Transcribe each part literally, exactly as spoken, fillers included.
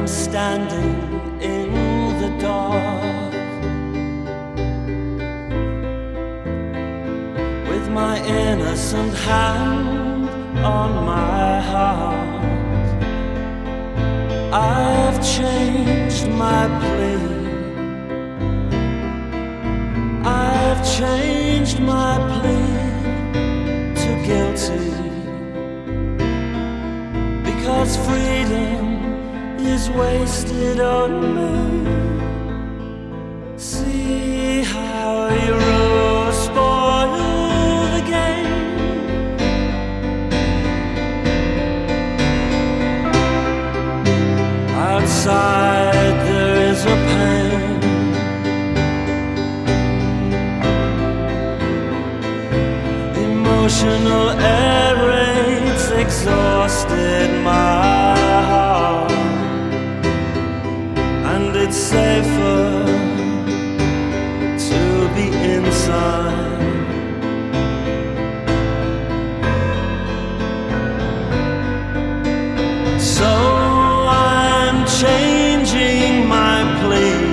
I'm standing in the dark with my innocent hand on my heart. I've changed my plea, I've changed my plea to guilty, because freedom is wasted on me. See how you spoil the game. Outside there is a pain, emotional air raids exhausted my heart, and it's safer to be inside. So I'm changing my plea,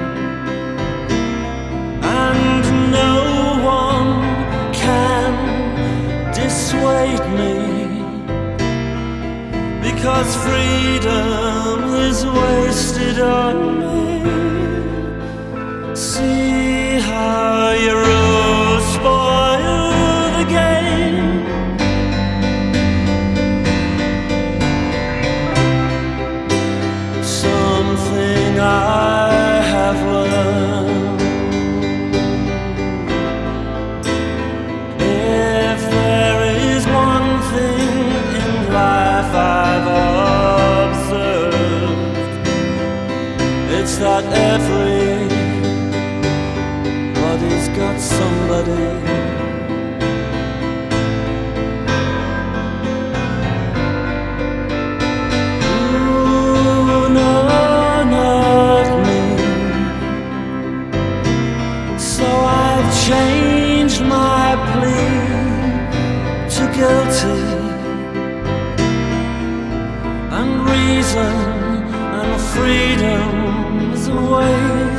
and no one can dissuade me, because freedom is wasted on me. See how you spoil the game. Something I have learned: if there is one thing in life I've observed, it's that everybody's got somebody. Ooh, no, not me. So I've changed my plea to guilty, and reason and freedom's away.